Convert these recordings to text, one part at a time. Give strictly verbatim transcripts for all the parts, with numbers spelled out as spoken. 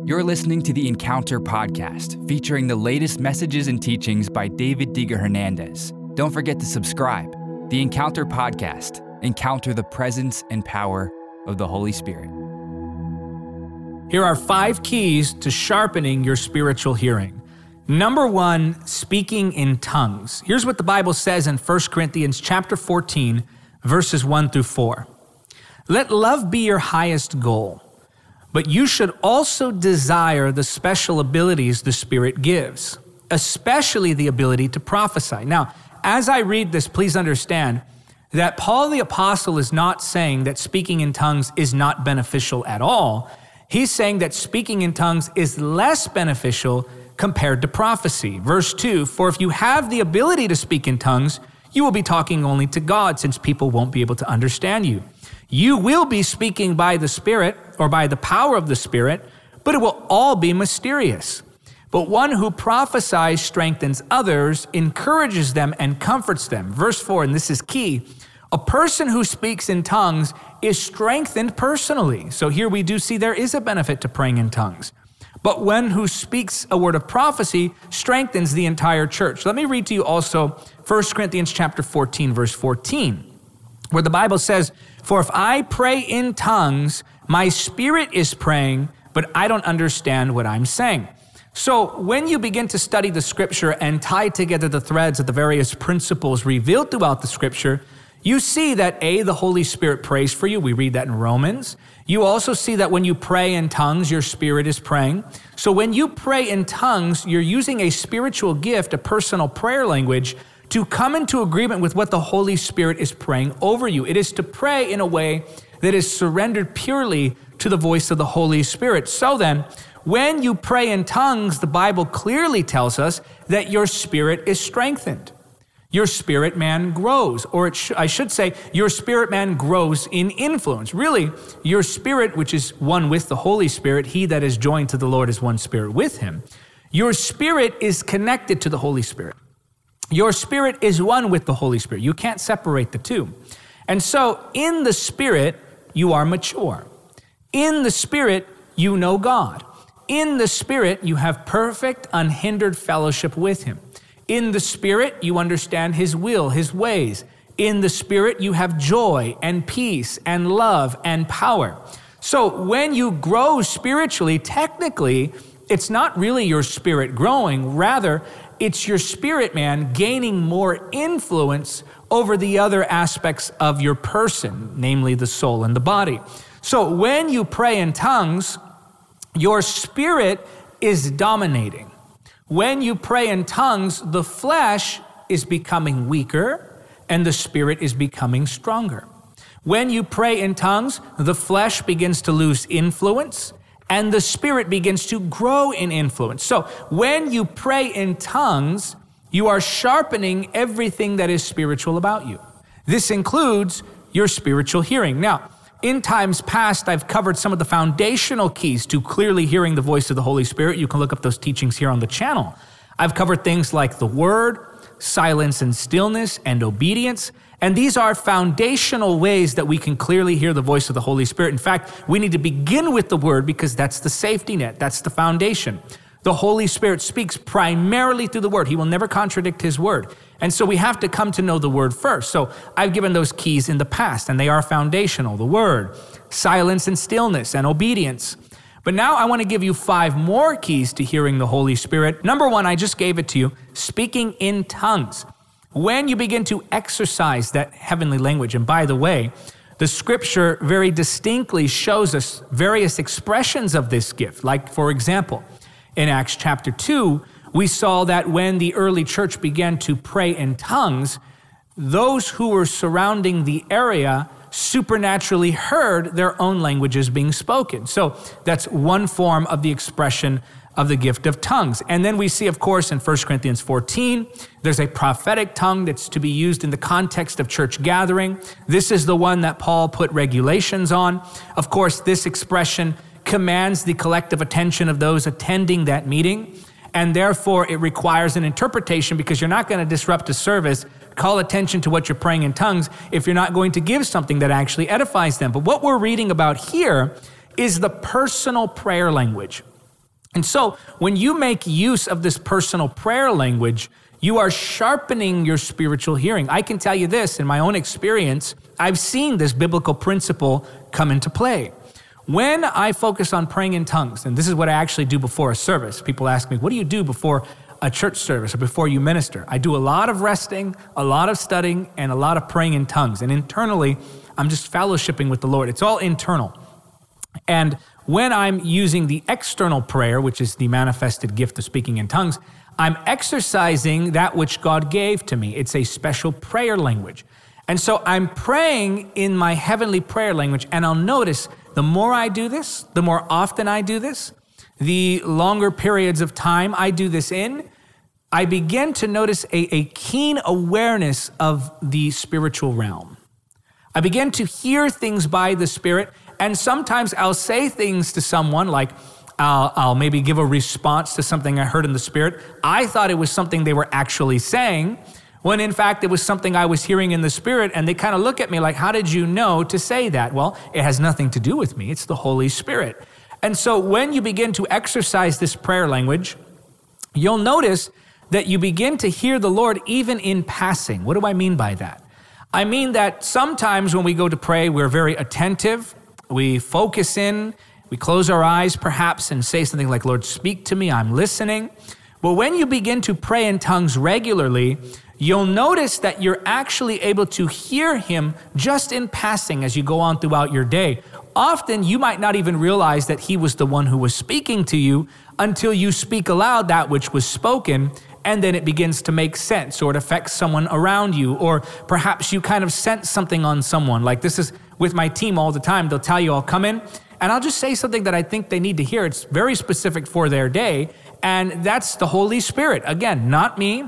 You're listening to the Encounter Podcast, featuring the latest messages and teachings by David Diga Hernandez. Don't forget to subscribe. The Encounter Podcast. Encounter the presence and power of the Holy Spirit. Here are five keys to sharpening your spiritual hearing. Number one, speaking in tongues. Here's what the Bible says in First Corinthians chapter fourteen, verses one through four. Let love be your highest goal, but you should also desire the special abilities the Spirit gives, especially the ability to prophesy. Now, as I read this, please understand that Paul the Apostle is not saying that speaking in tongues is not beneficial at all. He's saying that speaking in tongues is less beneficial compared to prophecy. Verse two, for if you have the ability to speak in tongues, you will be talking only to God, since people won't be able to understand you. You will be speaking by the Spirit or by the power of the Spirit, but it will all be mysterious. But one who prophesies strengthens others, encourages them, and comforts them. Verse four, and this is key. A person who speaks in tongues is strengthened personally. So here we do see there is a benefit to praying in tongues. But one who speaks a word of prophecy strengthens the entire church. Let me read to you also First Corinthians chapter fourteen, verse fourteen, where the Bible says, for if I pray in tongues, my spirit is praying, but I don't understand what I'm saying. So when you begin to study the scripture and tie together the threads of the various principles revealed throughout the scripture, you see that A, the Holy Spirit prays for you. We read that in Romans. You also see that when you pray in tongues, your spirit is praying. So when you pray in tongues, you're using a spiritual gift, a personal prayer language, to come into agreement with what the Holy Spirit is praying over you. It is to pray in a way that is surrendered purely to the voice of the Holy Spirit. So then, when you pray in tongues, the Bible clearly tells us that your spirit is strengthened. Your spirit man grows, or it sh- I should say, your spirit man grows in influence. Really, your spirit, which is one with the Holy Spirit, he that is joined to the Lord is one spirit with him. Your spirit is connected to the Holy Spirit. Your spirit is one with the Holy Spirit. You can't separate the two. And so in the Spirit, you are mature. In the Spirit, you know God. In the Spirit, you have perfect, unhindered fellowship with him. In the Spirit, you understand his will, his ways. In the Spirit, you have joy and peace and love and power. So when you grow spiritually, technically, it's not really your spirit growing. Rather, it's your spirit man gaining more influence over the other aspects of your person, namely the soul and the body. So when you pray in tongues, your spirit is dominating. When you pray in tongues, the flesh is becoming weaker and the spirit is becoming stronger. When you pray in tongues, the flesh begins to lose influence and the spirit begins to grow in influence. So when you pray in tongues, you are sharpening everything that is spiritual about you. This includes your spiritual hearing. Now, in times past, I've covered some of the foundational keys to clearly hearing the voice of the Holy Spirit. You can look up those teachings here on the channel. I've covered things like the Word, silence and stillness, and obedience. And these are foundational ways that we can clearly hear the voice of the Holy Spirit. In fact, we need to begin with the Word because that's the safety net. That's the foundation. The Holy Spirit speaks primarily through the Word. He will never contradict his Word. And so we have to come to know the Word first. So I've given those keys in the past, and they are foundational. The Word, silence and stillness, and obedience. But now I want to give you five more keys to hearing the Holy Spirit. Number one, I just gave it to you, speaking in tongues. When you begin to exercise that heavenly language, and by the way, the scripture very distinctly shows us various expressions of this gift. Like, for example, in Acts chapter two, we saw that when the early church began to pray in tongues, those who were surrounding the area supernaturally heard their own languages being spoken. So that's one form of the expression of the gift of tongues. And then we see, of course, in First Corinthians fourteen, there's a prophetic tongue that's to be used in the context of church gathering. This is the one that Paul put regulations on. Of course, this expression commands the collective attention of those attending that meeting, and therefore it requires an interpretation because you're not going to disrupt a service, call attention to what you're praying in tongues if you're not going to give something that actually edifies them. But what we're reading about here is the personal prayer language. And so when you make use of this personal prayer language, you are sharpening your spiritual hearing. I can tell you this, in my own experience, I've seen this biblical principle come into play. When I focus on praying in tongues, and this is what I actually do before a service, people ask me, what do you do before a church service or before you minister? I do a lot of resting, a lot of studying, and a lot of praying in tongues. And internally, I'm just fellowshipping with the Lord. It's all internal. And when I'm using the external prayer, which is the manifested gift of speaking in tongues, I'm exercising that which God gave to me. It's a special prayer language. And so I'm praying in my heavenly prayer language, and I'll notice the more I do this, the more often I do this, the longer periods of time I do this in, I begin to notice a, a keen awareness of the spiritual realm. I begin to hear things by the Spirit, and sometimes I'll say things to someone like, I'll, I'll maybe give a response to something I heard in the Spirit. I thought it was something they were actually saying, when in fact it was something I was hearing in the Spirit, and they kind of look at me like, how did you know to say that? Well, it has nothing to do with me. It's the Holy Spirit. And so when you begin to exercise this prayer language, you'll notice that you begin to hear the Lord even in passing. What do I mean by that? I mean that sometimes when we go to pray, we're very attentive, we focus in, we close our eyes perhaps and say something like, Lord, speak to me, I'm listening. But when you begin to pray in tongues regularly, you'll notice that you're actually able to hear him just in passing as you go on throughout your day. Often you might not even realize that he was the one who was speaking to you until you speak aloud that which was spoken, and then it begins to make sense, or it affects someone around you, or perhaps you kind of sense something on someone. Like this is with my team all the time. They'll tell you, I'll come in and I'll just say something that I think they need to hear. It's very specific for their day, and that's the Holy Spirit. Again, not me.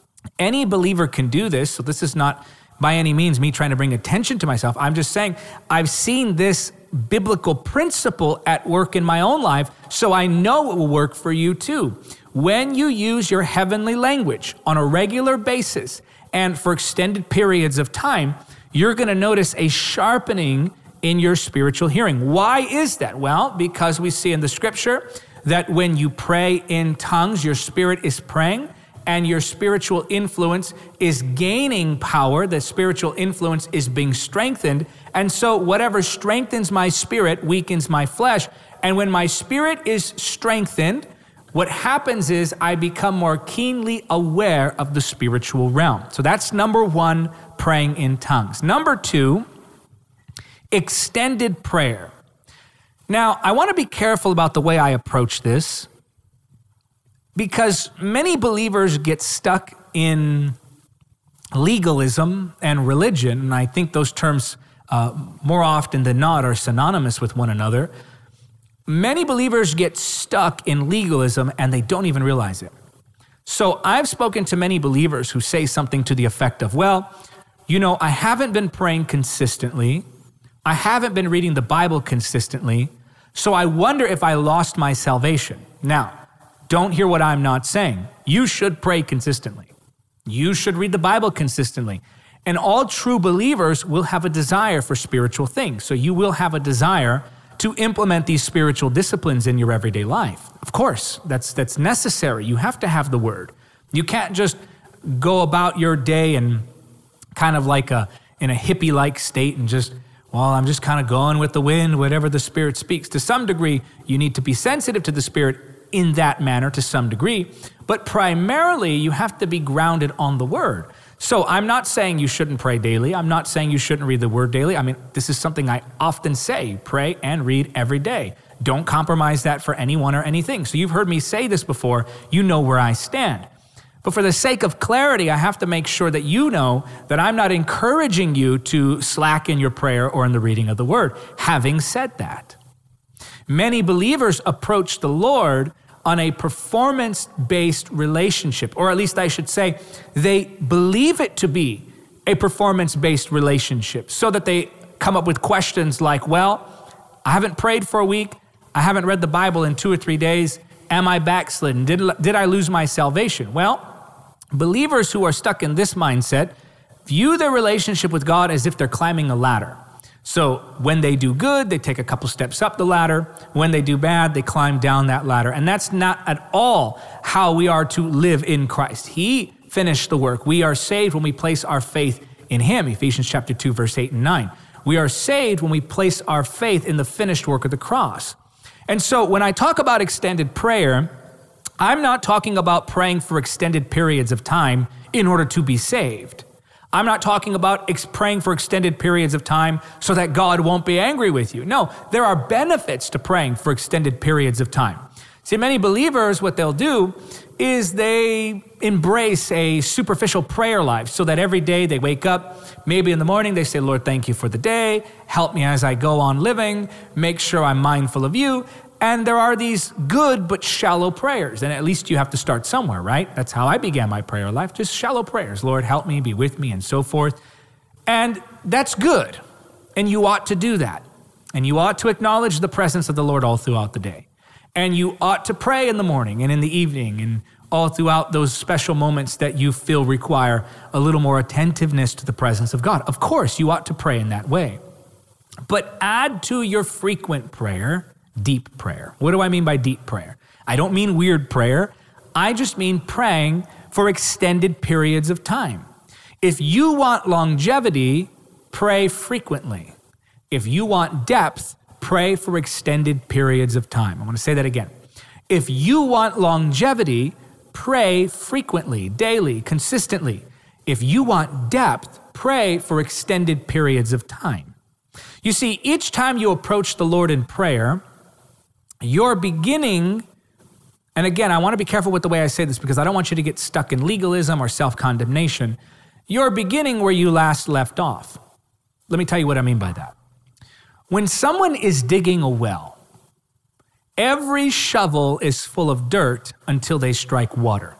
Any believer can do this, so this is not by any means me trying to bring attention to myself. I'm just saying I've seen this biblical principle at work in my own life, so I know it will work for you too. When you use your heavenly language on a regular basis and for extended periods of time, you're going to notice a sharpening in your spiritual hearing. Why is that? Well, because we see in the scripture that when you pray in tongues, your spirit is praying and your spiritual influence is gaining power. The spiritual influence is being strengthened. And so whatever strengthens my spirit weakens my flesh. And when my spirit is strengthened, what happens is I become more keenly aware of the spiritual realm. So that's number one, praying in tongues. Number two, extended prayer. Now, I want to be careful about the way I approach this, because many believers get stuck in legalism and religion, and I think those terms uh, more often than not are synonymous with one another. Many believers get stuck in legalism and they don't even realize it. So I've spoken to many believers who say something to the effect of, well, you know, I haven't been praying consistently. I haven't been reading the Bible consistently. So I wonder if I lost my salvation. Now, don't hear what I'm not saying. You should pray consistently. You should read the Bible consistently. And all true believers will have a desire for spiritual things. So you will have a desire to implement these spiritual disciplines in your everyday life. Of course, that's that's necessary. You have to have the word. You can't just go about your day and kind of like a in a hippie-like state and just, well, I'm just kind of going with the wind, whatever the Spirit speaks. To some degree, you need to be sensitive to the Spirit in that manner to some degree, but primarily you have to be grounded on the word. So I'm not saying you shouldn't pray daily. I'm not saying you shouldn't read the word daily. I mean, this is something I often say, pray and read every day. Don't compromise that for anyone or anything. So you've heard me say this before. You know where I stand. But for the sake of clarity, I have to make sure that you know that I'm not encouraging you to slack in your prayer or in the reading of the word. Having said that, many believers approach the Lord on a performance-based relationship, or at least I should say, they believe it to be a performance-based relationship, so that they come up with questions like, well, I haven't prayed for a week, I haven't read the Bible in two or three days, am I backslidden? Did, did I lose my salvation? Well, believers who are stuck in this mindset view their relationship with God as if they're climbing a ladder. So when they do good, they take a couple steps up the ladder. When they do bad, they climb down that ladder. And that's not at all how we are to live in Christ. He finished the work. We are saved when we place our faith in him. Ephesians chapter two, verse eight and nine. We are saved when we place our faith in the finished work of the cross. And so when I talk about extended prayer, I'm not talking about praying for extended periods of time in order to be saved. I'm not talking about ex- praying for extended periods of time so that God won't be angry with you. No, there are benefits to praying for extended periods of time. See, many believers, what they'll do is they embrace a superficial prayer life so that every day they wake up, maybe in the morning they say, Lord, thank you for the day. Help me as I go on living. Make sure I'm mindful of you. And there are these good but shallow prayers. And at least you have to start somewhere, right? That's how I began my prayer life, just shallow prayers. Lord, help me, be with me, and so forth. And that's good. And you ought to do that. And you ought to acknowledge the presence of the Lord all throughout the day. And you ought to pray in the morning and in the evening and all throughout those special moments that you feel require a little more attentiveness to the presence of God. Of course, you ought to pray in that way. But add to your frequent prayer deep prayer. What do I mean by deep prayer? I don't mean weird prayer. I just mean praying for extended periods of time. If you want longevity, pray frequently. If you want depth, pray for extended periods of time. I want to say that again. If you want longevity, pray frequently, daily, consistently. If you want depth, pray for extended periods of time. You see, each time you approach the Lord in prayer, you're beginning, and again, I want to be careful with the way I say this because I don't want you to get stuck in legalism or self-condemnation. You're beginning where you last left off. Let me tell you what I mean by that. When someone is digging a well, every shovel is full of dirt until they strike water.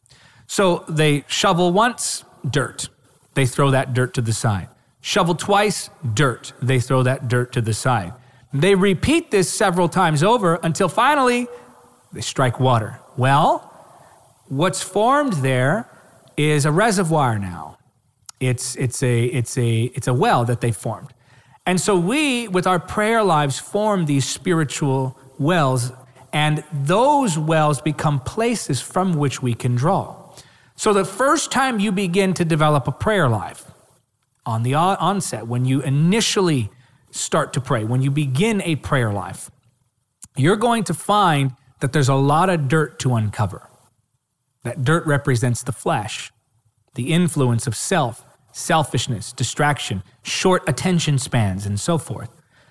So they shovel once, dirt. They throw that dirt to the side. Shovel twice, dirt. They throw that dirt to the side. They repeat this several times over until finally they strike water. Well, what's formed there is a reservoir now. It's, it's, a, it's, a, it's a well that they formed. And so we, with our prayer lives, form these spiritual wells, and those wells become places from which we can draw. So the first time you begin to develop a prayer life, on the onset, when you initially start to pray, when you begin a prayer life, you're going to find that there's a lot of dirt to uncover. That dirt represents the flesh, the influence of self, selfishness, distraction, short attention spans, and so forth.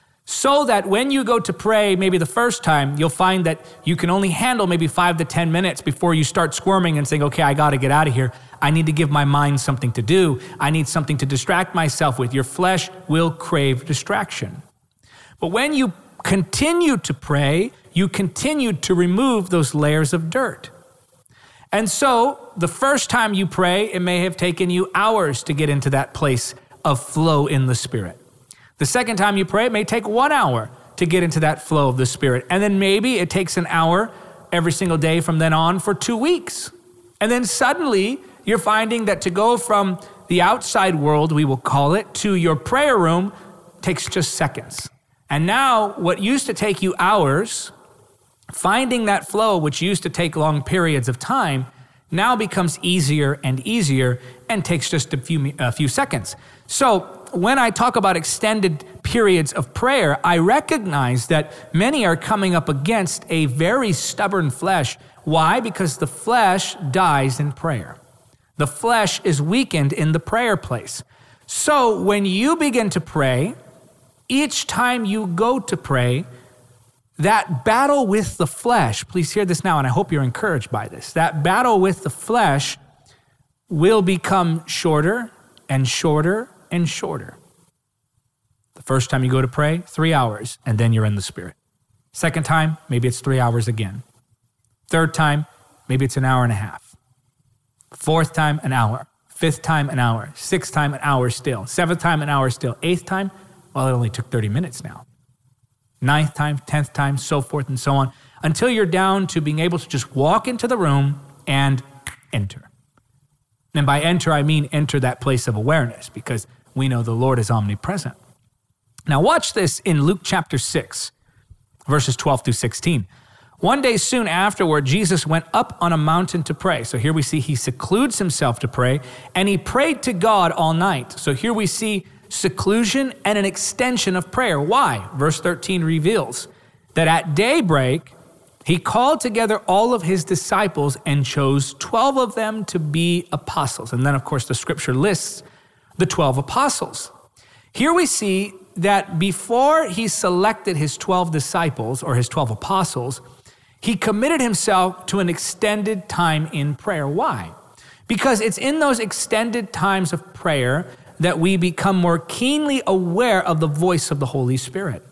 So that when you go to pray, maybe the first time, you'll find that you can only handle maybe five to ten minutes before you start squirming and saying, okay, I got to get out of here. I need to give my mind something to do. I need something to distract myself with. Your flesh will crave distraction. But when you continue to pray, you continue to remove those layers of dirt. And so the first time you pray, it may have taken you hours to get into that place of flow in the Spirit. The second time you pray, it may take one hour to get into that flow of the Spirit. And then maybe it takes an hour every single day from then on for two weeks. And then suddenly you're finding that to go from the outside world, we will call it, to your prayer room takes just seconds. And now what used to take you hours, finding that flow, which used to take long periods of time, now becomes easier and easier and takes just a few, a few seconds. So when I talk about extended periods of prayer, I recognize that many are coming up against a very stubborn flesh. Why? Because the flesh dies in prayer. The flesh is weakened in the prayer place. So when you begin to pray, each time you go to pray, that battle with the flesh, please hear this now, and I hope you're encouraged by this, that battle with the flesh will become shorter and shorter and shorter. The first time you go to pray, three hours, and then you're in the Spirit. Second time, maybe it's three hours again. Third time, maybe it's an hour and a half. Fourth time, an hour. Fifth time, an hour. Sixth time, an hour still. Seventh time, an hour still. Eighth time, well, it only took thirty minutes now. Ninth time, tenth time, so forth and so on, until you're down to being able to just walk into the room and enter. And by enter, I mean enter that place of awareness, because we know the Lord is omnipresent. Now watch this in Luke chapter six, verses twelve through sixteen. One day soon afterward, Jesus went up on a mountain to pray. So here we see he secludes himself to pray, and he prayed to God all night. So here we see seclusion and an extension of prayer. Why? Verse thirteen reveals that at daybreak, he called together all of his disciples and chose twelve of them to be apostles. And then, of course, the scripture lists the twelve apostles. Here we see that before he selected his twelve disciples or his twelve apostles, he committed himself to an extended time in prayer. Why? Because it's in those extended times of prayer that we become more keenly aware of the voice of the Holy Spirit.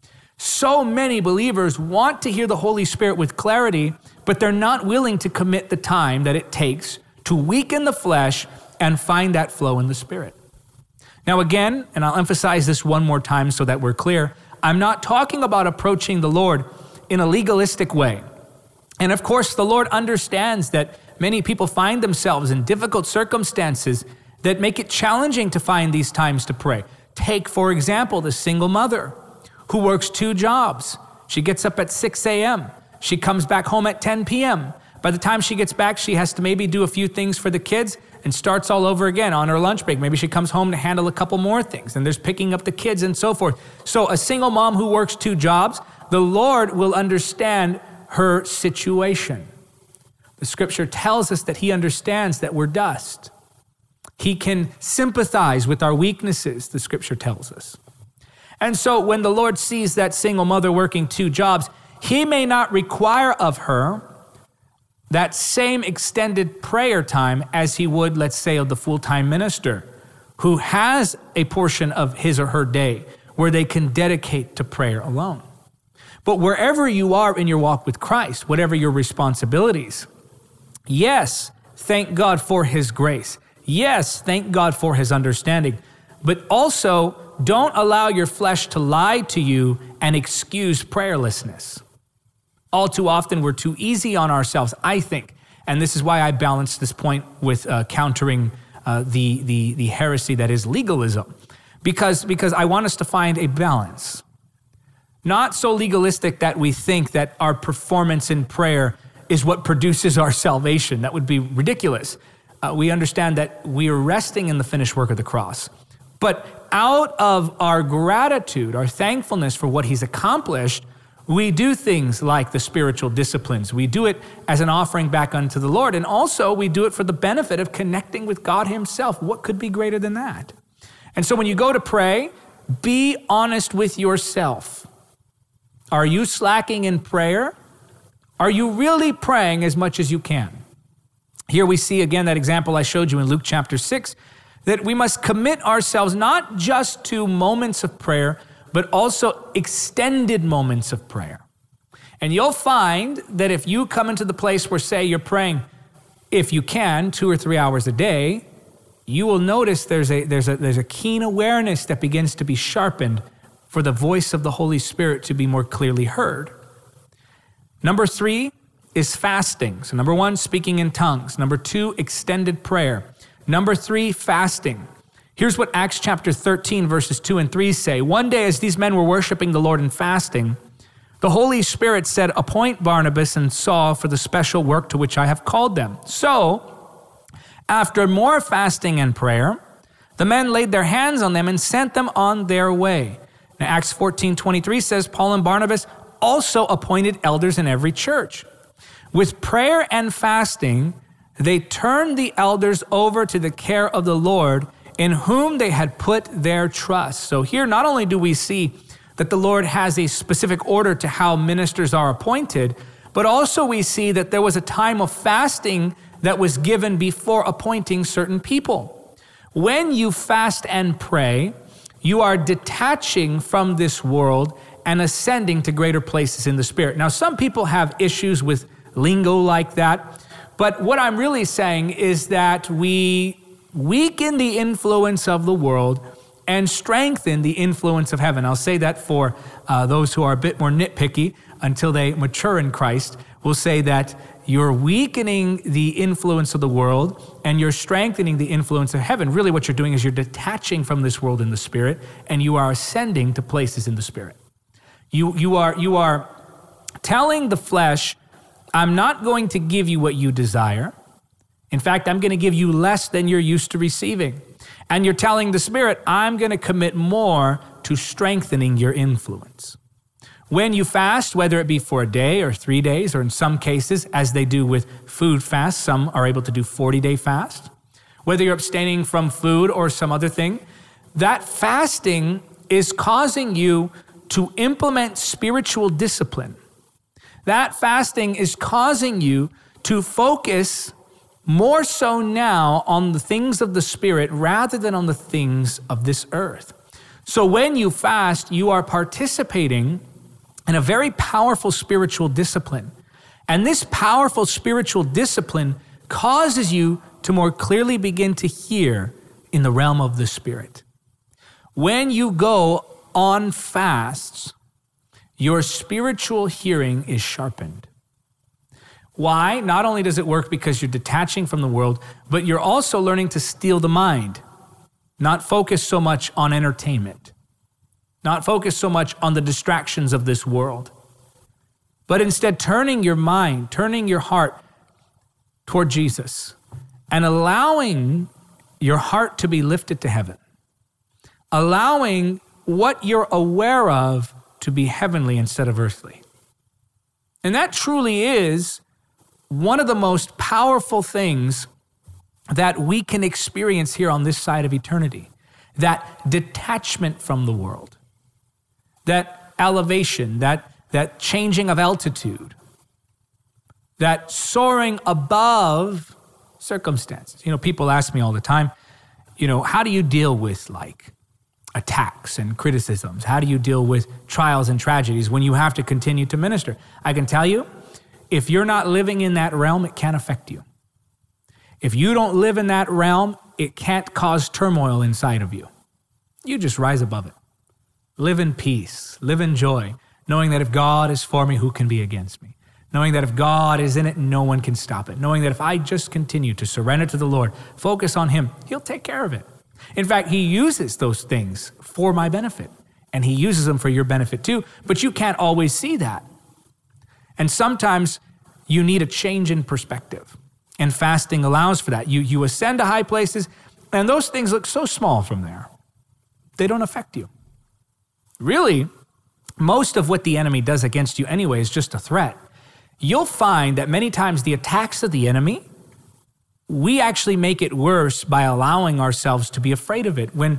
So many believers want to hear the Holy Spirit with clarity, but they're not willing to commit the time that it takes to weaken the flesh and find that flow in the Spirit. Now again, and I'll emphasize this one more time so that we're clear, I'm not talking about approaching the Lord in a legalistic way. And of course, the Lord understands that many people find themselves in difficult circumstances that make it challenging to find these times to pray. Take, for example, the single mother who works two jobs. She gets up at six a.m. She comes back home at ten p.m. By the time she gets back, she has to maybe do a few things for the kids and starts all over again on her lunch break. Maybe she comes home to handle a couple more things, and there's picking up the kids and so forth. So a single mom who works two jobs, the Lord will understand her situation. The scripture tells us that he understands that we're dust. He can sympathize with our weaknesses, the scripture tells us. And so when the Lord sees that single mother working two jobs, he may not require of her that same extended prayer time as he would, let's say, of the full-time minister who has a portion of his or her day where they can dedicate to prayer alone. But wherever you are in your walk with Christ, whatever your responsibilities, yes, thank God for his grace. Yes, thank God for his understanding. But also, don't allow your flesh to lie to you and excuse prayerlessness. All too often, we're too easy on ourselves, I think. And this is why I balance this point with uh, countering uh, the, the, the heresy that is legalism. Because, because I want us to find a balance. Not so legalistic that we think that our performance in prayer is what produces our salvation. That would be ridiculous. Uh, we understand that we are resting in the finished work of the cross. But out of our gratitude, our thankfulness for what he's accomplished, we do things like the spiritual disciplines. We do it as an offering back unto the Lord. And also we do it for the benefit of connecting with God himself. What could be greater than that? And so when you go to pray, be honest with yourself. Are you slacking in prayer? Are you really praying as much as you can? Here we see again that example I showed you in Luke chapter six, that we must commit ourselves not just to moments of prayer, but also extended moments of prayer. And you'll find that if you come into the place where, say, you're praying, if you can, two or three hours a day, you will notice there's a, there's a, there's a keen awareness that begins to be sharpened for the voice of the Holy Spirit to be more clearly heard. Number three is fasting. So number one, speaking in tongues. Number two, extended prayer. Number three, fasting. Here's what Acts chapter thirteen, verses two and three say. One day as these men were worshiping the Lord and fasting, the Holy Spirit said, "Appoint Barnabas and Saul for the special work to which I have called them." So, after more fasting and prayer, the men laid their hands on them and sent them on their way. Now, Acts fourteen twenty-three says, Paul and Barnabas also appointed elders in every church. With prayer and fasting, they turned the elders over to the care of the Lord, in whom they had put their trust. So here, not only do we see that the Lord has a specific order to how ministers are appointed, but also we see that there was a time of fasting that was given before appointing certain people. When you fast and pray, you are detaching from this world and ascending to greater places in the Spirit. Now, some people have issues with lingo like that, but what I'm really saying is that we weaken the influence of the world and strengthen the influence of heaven. I'll say that for uh, those who are a bit more nitpicky until they mature in Christ. will say that you're weakening the influence of the world and you're strengthening the influence of heaven. Really what you're doing is you're detaching from this world in the spirit and you are ascending to places in the spirit. You, you, are, you are telling the flesh, I'm not going to give you what you desire. In fact, I'm going to give you less than you're used to receiving. And you're telling the spirit, I'm going to commit more to strengthening your influence. When you fast, whether it be for a day or three days, or in some cases, as they do with food fast, some are able to do forty-day fast. Whether you're abstaining from food or some other thing, that fasting is causing you to implement spiritual discipline. That fasting is causing you to focus more so now on the things of the spirit rather than on the things of this earth. So when you fast, you are participating in a very powerful spiritual discipline. And this powerful spiritual discipline causes you to more clearly begin to hear in the realm of the spirit. When you go on fasts, your spiritual hearing is sharpened. Why? Not only does it work because you're detaching from the world, but you're also learning to steal the mind, not focus so much on entertainment, not focus so much on the distractions of this world, but instead turning your mind, turning your heart toward Jesus and allowing your heart to be lifted to heaven, allowing what you're aware of to be heavenly instead of earthly. And that truly is one of the most powerful things that we can experience here on this side of eternity, that detachment from the world, that elevation, that, that changing of altitude, that soaring above circumstances. You know, people ask me all the time, you know, how do you deal with like attacks and criticisms? How do you deal with trials and tragedies when you have to continue to minister? I can tell you, if you're not living in that realm, it can't affect you. If you don't live in that realm, it can't cause turmoil inside of you. You just rise above it. Live in peace, live in joy, knowing that if God is for me, who can be against me? Knowing that if God is in it, no one can stop it. Knowing that if I just continue to surrender to the Lord, focus on Him, He'll take care of it. In fact, He uses those things for my benefit, and He uses them for your benefit too, but you can't always see that. And sometimes you need a change in perspective, and fasting allows for that. You, you ascend to high places, and those things look so small from there. They don't affect you. Really, most of what the enemy does against you anyway is just a threat. You'll find that many times the attacks of the enemy, we actually make it worse by allowing ourselves to be afraid of it. When,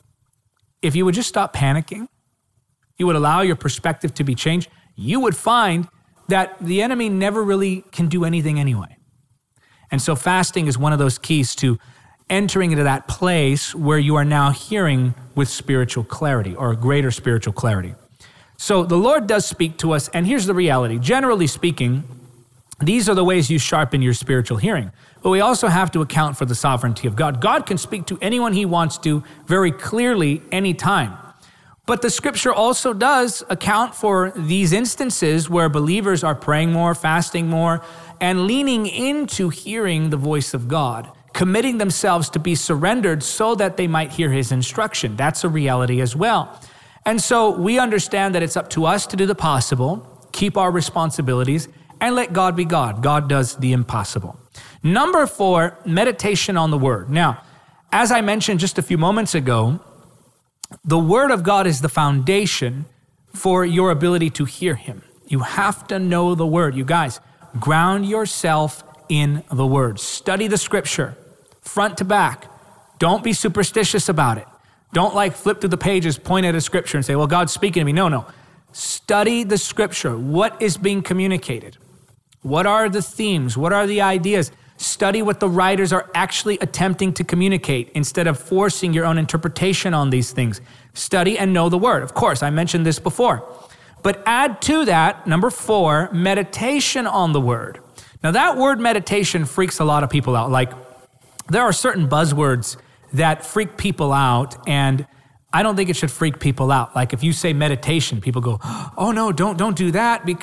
if you would just stop panicking, you would allow your perspective to be changed, you would find that the enemy never really can do anything anyway. And so fasting is one of those keys to entering into that place where you are now hearing with spiritual clarity or greater spiritual clarity. So the Lord does speak to us, and here's the reality. Generally speaking, these are the ways you sharpen your spiritual hearing. But we also have to account for the sovereignty of God. God can speak to anyone He wants to very clearly anytime. But the scripture also does account for these instances where believers are praying more, fasting more, and leaning into hearing the voice of God, committing themselves to be surrendered so that they might hear His instruction. That's a reality as well. And so we understand that it's up to us to do the possible, keep our responsibilities, and let God be God. God does the impossible. Number four, meditation on the Word. Now, as I mentioned just a few moments ago, the Word of God is the foundation for your ability to hear Him. You have to know the Word. You guys, ground yourself in the Word. Study the Scripture, front to back. Don't be superstitious about it. Don't like flip through the pages, point at a Scripture and say, well, God's speaking to me. No, no. Study the Scripture. What is being communicated? What are the themes? What are the ideas? Study what the writers are actually attempting to communicate instead of forcing your own interpretation on these things. Study and know the Word. Of course, I mentioned this before. But add to that, number four, meditation on the Word. Now that word meditation freaks a lot of people out. Like there are certain buzzwords that freak people out, and I don't think it should freak people out. Like if you say meditation, people go, oh no, don't, don't do that because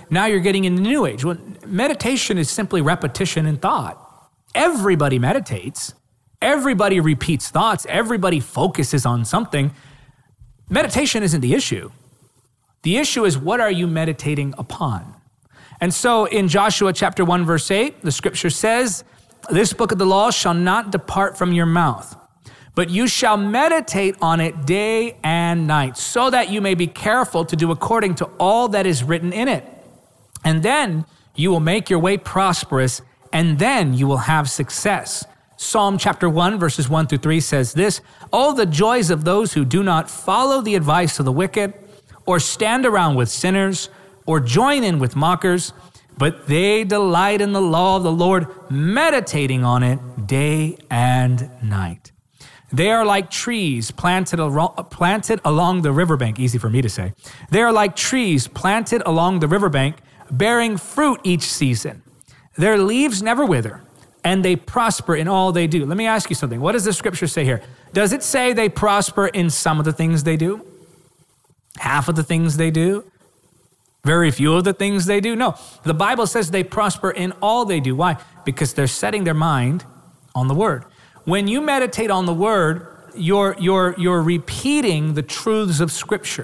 now you're getting into New Age. Well, meditation is simply repetition in thought. Everybody meditates. Everybody repeats thoughts. Everybody focuses on something. Meditation isn't the issue. The issue is, what are you meditating upon? And so in Joshua chapter one, verse eight, the scripture says, this book of the law shall not depart from your mouth, but you shall meditate on it day and night, so that you may be careful to do according to all that is written in it. And then you will make your way prosperous, and then you will have success. Psalm chapter one, verses one through three says this, "Oh, the joys of those who do not follow the advice of the wicked, or stand around with sinners, or join in with mockers, but they delight in the law of the Lord, meditating on it day and night. They are like trees planted, al- planted along the riverbank," easy for me to say. "They are like trees planted along the riverbank, bearing fruit each season. Their leaves never wither, and they prosper in all they do." Let me ask you something. What does the scripture say here? Does it say they prosper in some of the things they do? Half of the things they do? Very few of the things they do? No. The Bible says they prosper in all they do. Why? Because they're setting their mind on the word. When you meditate on the word, you're, you're, you're repeating the truths of scripture.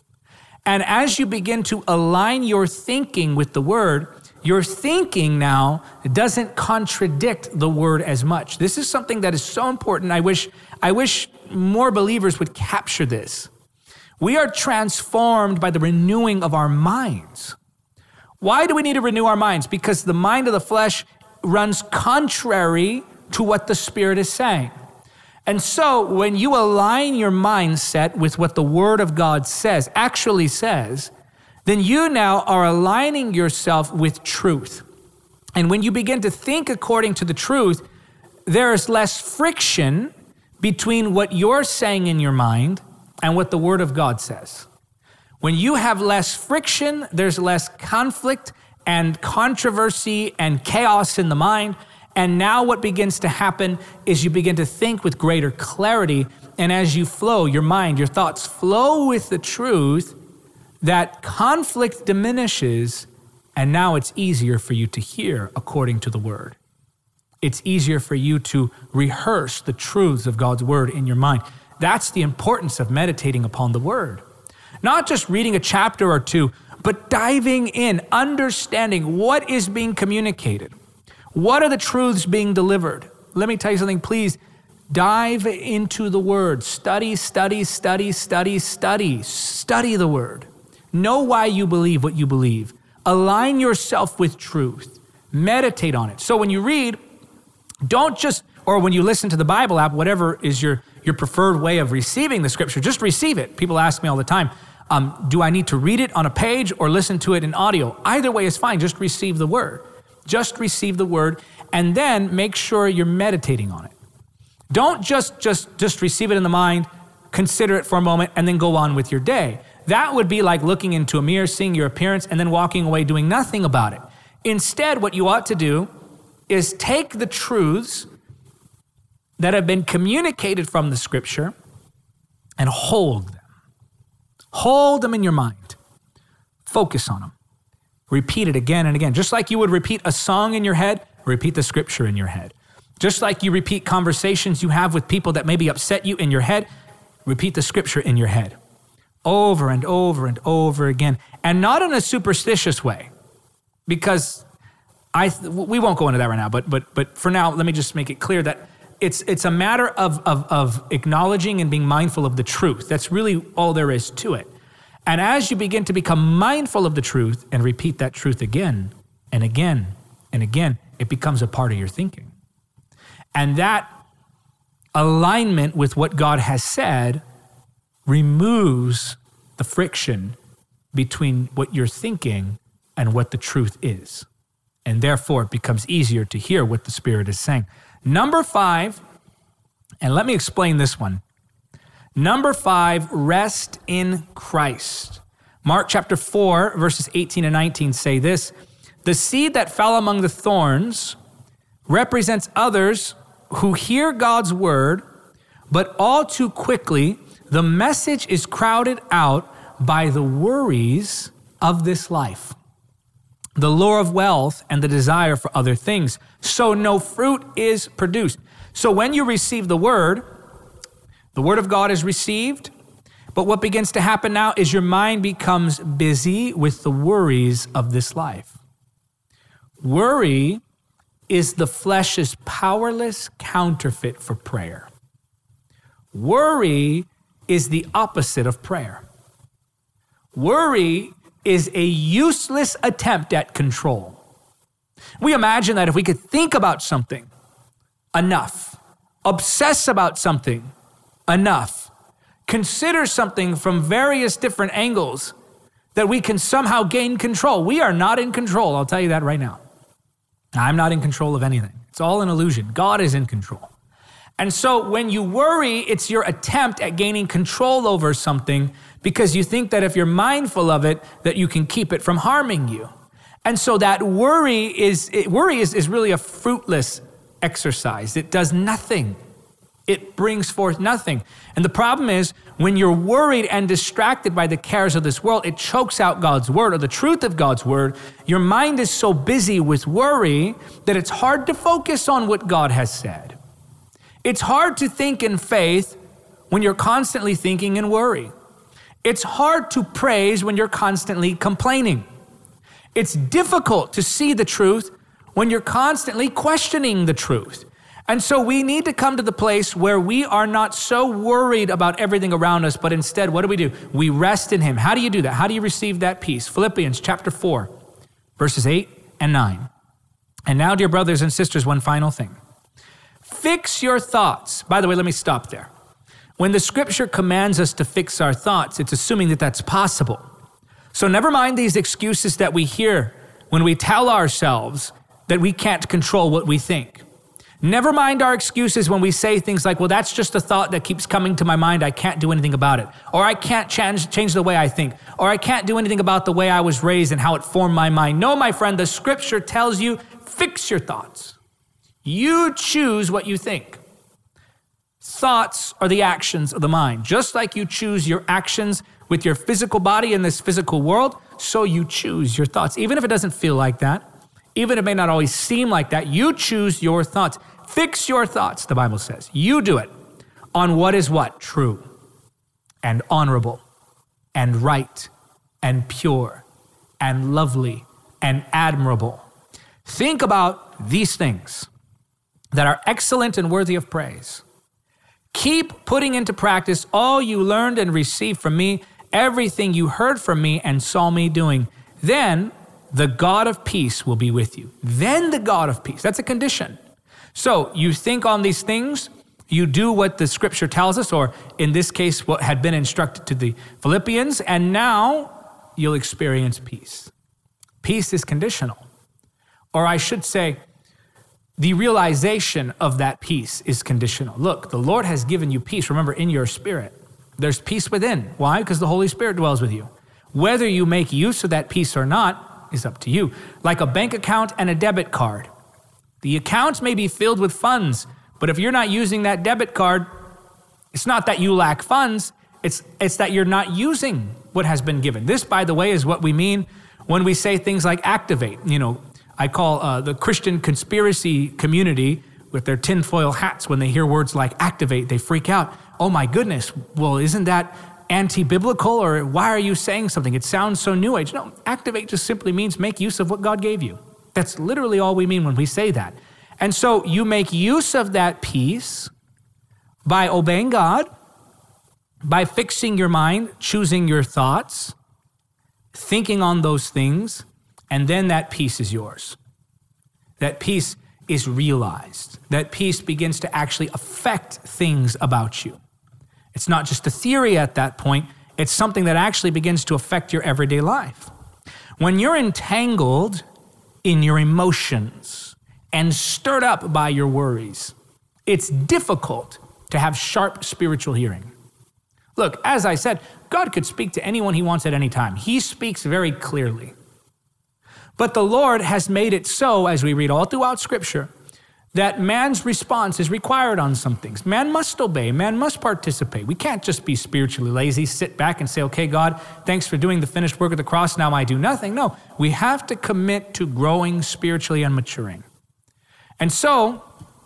And as you begin to align your thinking with the word, your thinking now doesn't contradict the word as much. This is something that is so important. I wish, I wish more believers would capture this. We are transformed by the renewing of our minds. Why do we need to renew our minds? Because the mind of the flesh runs contrary to what the Spirit is saying. And so when you align your mindset with what the Word of God says, actually says, then you now are aligning yourself with truth. And when you begin to think according to the truth, there is less friction between what you're saying in your mind and what the Word of God says. When you have less friction, there's less conflict and controversy and chaos in the mind. And now what begins to happen is you begin to think with greater clarity. And as you flow, your mind, your thoughts flow with the truth, that conflict diminishes. And now it's easier for you to hear according to the word. It's easier for you to rehearse the truths of God's word in your mind. That's the importance of meditating upon the word. Not just reading a chapter or two, but diving in, understanding what is being communicated. What are the truths being delivered? Let me tell you something, please. Dive into the word. Study, study, study, study, study. Study the word. Know why you believe what you believe. Align yourself with truth. Meditate on it. So when you read, don't just, or when you listen to the Bible app, whatever is your, your preferred way of receiving the scripture, just receive it. People ask me all the time, um, do I need to read it on a page or listen to it in audio? Either way is fine. Just receive the word. Just receive the word, and then make sure you're meditating on it. Don't just, just, just receive it in the mind, consider it for a moment, and then go on with your day. That would be like looking into a mirror, seeing your appearance, and then walking away doing nothing about it. Instead, what you ought to do is take the truths that have been communicated from the scripture and hold them. Hold them in your mind. Focus on them. Repeat it again and again. Just like you would repeat a song in your head, repeat the scripture in your head. Just like you repeat conversations you have with people that maybe upset you in your head, repeat the scripture in your head. Over and over and over again. And not in a superstitious way. Because I we won't go into that right now, but but but for now, let me just make it clear that it's it's a matter of, of, of acknowledging and being mindful of the truth. That's really all there is to it. And as you begin to become mindful of the truth and repeat that truth again and again and again, it becomes a part of your thinking. And that alignment with what God has said removes the friction between what you're thinking and what the truth is. And therefore, it becomes easier to hear what the Spirit is saying. Number five, and let me explain this one. Number five, rest in Christ. Mark chapter four, verses eighteen and nineteen say this: "The seed that fell among the thorns represents others who hear God's word, but all too quickly, the message is crowded out by the worries of this life." the lure of wealth, and the desire for other things. So no fruit is produced. So when you receive the word, the word of God is received, but what begins to happen now is your mind becomes busy with the worries of this life. Worry is the flesh's powerless counterfeit for prayer. Worry is the opposite of prayer. Worry is a useless attempt at control. We imagine that if we could think about something enough, obsess about something enough, consider something from various different angles, that we can somehow gain control. We are not in control, I'll tell you that right now. I'm not in control of anything. It's all an illusion. God is in control. And so when you worry, it's your attempt at gaining control over something because you think that if you're mindful of it, that you can keep it from harming you. And so that worry is, it, worry is, is really a fruitless exercise. It does nothing. It brings forth nothing. And the problem is when you're worried and distracted by the cares of this world, it chokes out God's word or the truth of God's word. Your mind is so busy with worry that it's hard to focus on what God has said. It's hard to think in faith when you're constantly thinking in worry. It's hard to praise when you're constantly complaining. It's difficult to see the truth when you're constantly questioning the truth. And so we need to come to the place where we are not so worried about everything around us, but instead, what do we do? We rest in him. How do you do that? How do you receive that peace? Philippians chapter four, verses eight and nine. And now, dear brothers and sisters, one final thing. Fix your thoughts. By the way, let me stop there. When the scripture commands us to fix our thoughts, it's assuming that that's possible. So never mind these excuses that we hear when we tell ourselves that we can't control what we think. Never mind our excuses when we say things like, well, that's just a thought that keeps coming to my mind. I can't do anything about it. Or I can't change, change the way I think. Or I can't do anything about the way I was raised and how it formed my mind. No, my friend, the scripture tells you, fix your thoughts. You choose what you think. Thoughts are the actions of the mind. Just like you choose your actions with your physical body in this physical world, so you choose your thoughts. Even if it doesn't feel like that, even if it may not always seem like that, you choose your thoughts. Fix your thoughts, the Bible says. You do it on what is what? True and honorable and right and pure and lovely and admirable. Think about these things that are excellent and worthy of praise. Keep putting into practice all you learned and received from me, everything you heard from me and saw me doing. Then the God of peace will be with you. Then the God of peace. That's a condition. So you think on these things, you do what the scripture tells us, or in this case, what had been instructed to the Philippians, and now you'll experience peace. Peace is conditional. Or I should say, the realization of that peace is conditional. Look, the Lord has given you peace. Remember, in your spirit, there's peace within. Why? Because the Holy Spirit dwells with you. Whether you make use of that peace or not is up to you. Like a bank account and a debit card. The account may be filled with funds, but if you're not using that debit card, it's not that you lack funds, it's, it's that you're not using what has been given. This, by the way, is what we mean when we say things like activate. You know, I call uh, the Christian conspiracy community with their tinfoil hats, when they hear words like activate, they freak out. Oh my goodness, well, isn't that anti-biblical, or why are you saying something? It sounds so new age. No, activate just simply means make use of what God gave you. That's literally all we mean when we say that. And so you make use of that peace by obeying God, by fixing your mind, choosing your thoughts, thinking on those things, and then that peace is yours. That peace is realized. That peace begins to actually affect things about you. It's not just a theory at that point, it's something that actually begins to affect your everyday life. When you're entangled in your emotions and stirred up by your worries, it's difficult to have sharp spiritual hearing. Look, as I said, God could speak to anyone he wants at any time. He speaks very clearly. But the Lord has made it so, as we read all throughout Scripture, that man's response is required on some things. Man must obey. Man must participate. We can't just be spiritually lazy, sit back and say, okay, God, thanks for doing the finished work of the cross. Now I do nothing. No, we have to commit to growing spiritually and maturing. And so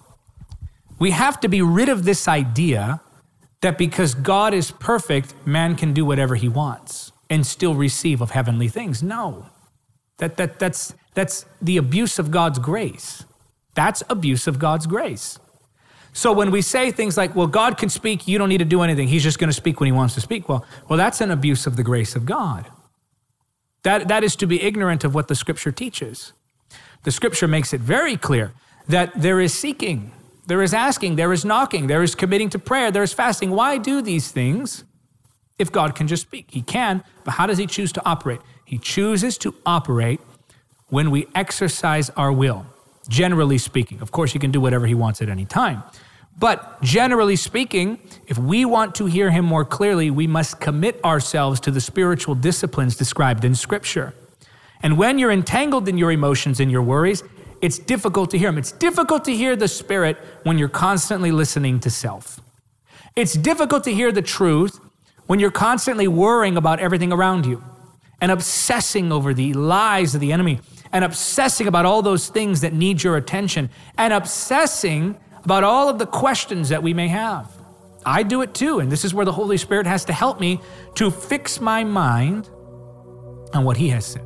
we have to be rid of this idea that because God is perfect, man can do whatever he wants and still receive of heavenly things. No, that, that, that's, that's the abuse of God's grace. That's abuse of God's grace. So when we say things like, well, God can speak, you don't need to do anything. He's just going to speak when he wants to speak. Well, well, that's an abuse of the grace of God. That, that is to be ignorant of what the scripture teaches. The scripture makes it very clear that there is seeking, there is asking, there is knocking, there is committing to prayer, there is fasting. Why do these things if God can just speak? He can, but how does he choose to operate? He chooses to operate when we exercise our will. Generally speaking, of course, he can do whatever he wants at any time. But generally speaking, if we want to hear him more clearly, we must commit ourselves to the spiritual disciplines described in Scripture. And when you're entangled in your emotions and your worries, it's difficult to hear him. It's difficult to hear the Spirit when you're constantly listening to self. It's difficult to hear the truth when you're constantly worrying about everything around you and obsessing over the lies of the enemy, and obsessing about all those things that need your attention, and obsessing about all of the questions that we may have. I do it too, and this is where the Holy Spirit has to help me to fix my mind on what he has said.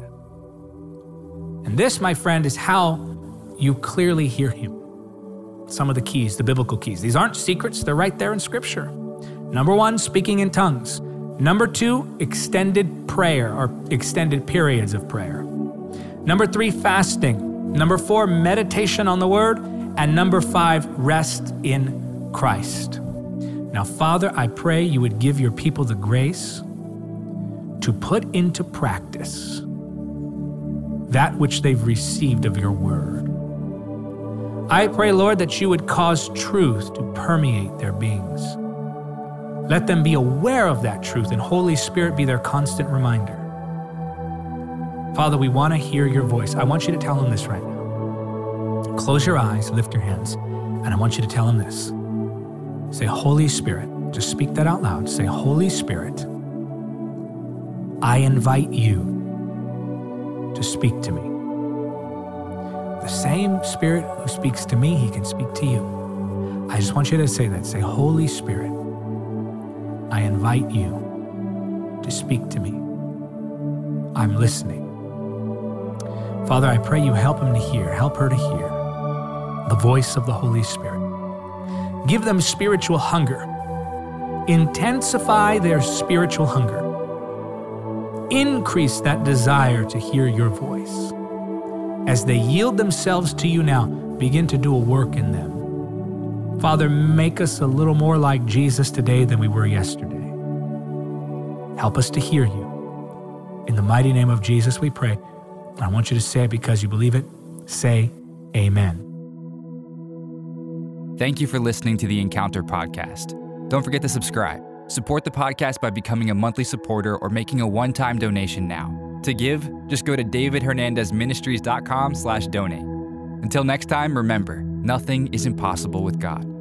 And this, my friend, is how you clearly hear him. Some of the keys, the biblical keys. These aren't secrets, they're right there in Scripture. Number one, speaking in tongues. Number two, extended prayer or extended periods of prayer. Number three, fasting. Number four, meditation on the word. And number five, rest in Christ. Now, Father, I pray you would give your people the grace to put into practice that which they've received of your word. I pray, Lord, that you would cause truth to permeate their beings. Let them be aware of that truth, and Holy Spirit be their constant reminder. Father, we want to hear your voice. I want you to tell him this right now. Close your eyes, lift your hands, and I want you to tell him this. Say, Holy Spirit, just speak that out loud. Say, Holy Spirit, I invite you to speak to me. The same Spirit who speaks to me, he can speak to you. I just want you to say that. Say, Holy Spirit, I invite you to speak to me. I'm listening. Father, I pray you help him to hear, help her to hear the voice of the Holy Spirit. Give them spiritual hunger. Intensify their spiritual hunger. Increase that desire to hear your voice. As they yield themselves to you now, begin to do a work in them. Father, make us a little more like Jesus today than we were yesterday. Help us to hear you. In the mighty name of Jesus, we pray. I want you to say it because you believe it. Say amen. Thank you for listening to the Encounter Podcast. Don't forget to subscribe. Support the podcast by becoming a monthly supporter or making a one-time donation now. To give, just go to davidhernandezministries.com slash donate. Until next time, remember, nothing is impossible with God.